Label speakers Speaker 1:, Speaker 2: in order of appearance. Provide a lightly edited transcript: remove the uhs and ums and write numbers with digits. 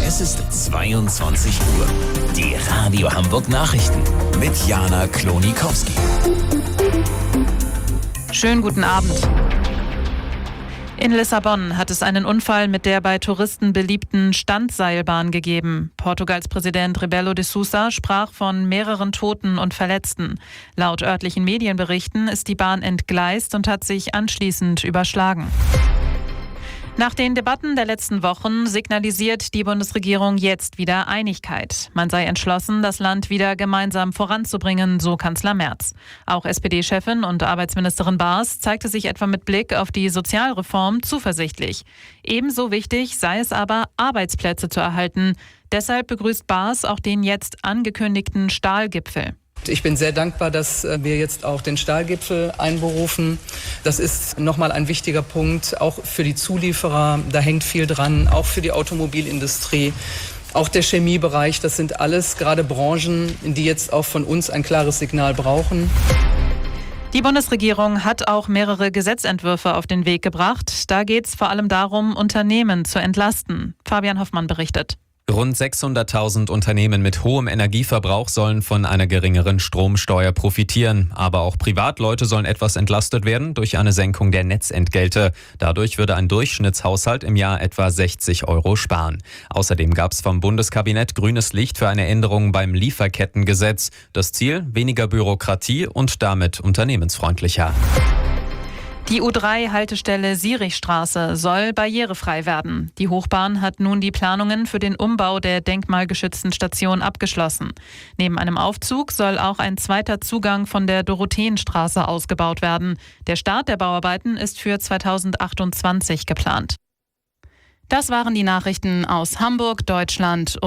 Speaker 1: Es ist 22 Uhr. Die Radio Hamburg Nachrichten mit Jana Klonikowski.
Speaker 2: Schönen guten Abend. In Lissabon hat es einen Unfall mit der bei Touristen beliebten Standseilbahn gegeben. Portugals Präsident Rebelo de Sousa sprach von mehreren Toten und Verletzten. Laut örtlichen Medienberichten ist die Bahn entgleist und hat sich anschließend überschlagen. Nach den Debatten der letzten Wochen signalisiert die Bundesregierung jetzt wieder Einigkeit. Man sei entschlossen, das Land wieder gemeinsam voranzubringen, so Kanzler Merz. Auch SPD-Chefin und Arbeitsministerin Baas zeigte sich etwa mit Blick auf die Sozialreform zuversichtlich. Ebenso wichtig sei es aber, Arbeitsplätze zu erhalten. Deshalb begrüßt Baas auch den jetzt angekündigten Stahlgipfel.
Speaker 3: Ich bin sehr dankbar, dass wir jetzt auch den Stahlgipfel einberufen. Das ist nochmal ein wichtiger Punkt, auch für die Zulieferer. Da hängt viel dran, auch für die Automobilindustrie, auch der Chemiebereich. Das sind alles gerade Branchen, die jetzt auch von uns ein klares Signal brauchen.
Speaker 2: Die Bundesregierung hat auch mehrere Gesetzentwürfe auf den Weg gebracht. Da geht es vor allem darum, Unternehmen zu entlasten. Fabian Hoffmann berichtet.
Speaker 4: Rund 600.000 Unternehmen mit hohem Energieverbrauch sollen von einer geringeren Stromsteuer profitieren. Aber auch Privatleute sollen etwas entlastet werden durch eine Senkung der Netzentgelte. Dadurch würde ein Durchschnittshaushalt im Jahr etwa 60 € sparen. Außerdem gab es vom Bundeskabinett grünes Licht für eine Änderung beim Lieferkettengesetz. Das Ziel: weniger Bürokratie und damit unternehmensfreundlicher.
Speaker 2: Die U3-Haltestelle Sierichstraße soll barrierefrei werden. Die Hochbahn hat nun die Planungen für den Umbau der denkmalgeschützten Station abgeschlossen. Neben einem Aufzug soll auch ein zweiter Zugang von der Dorotheenstraße ausgebaut werden. Der Start der Bauarbeiten ist für 2028 geplant. Das waren die Nachrichten aus Hamburg, Deutschland und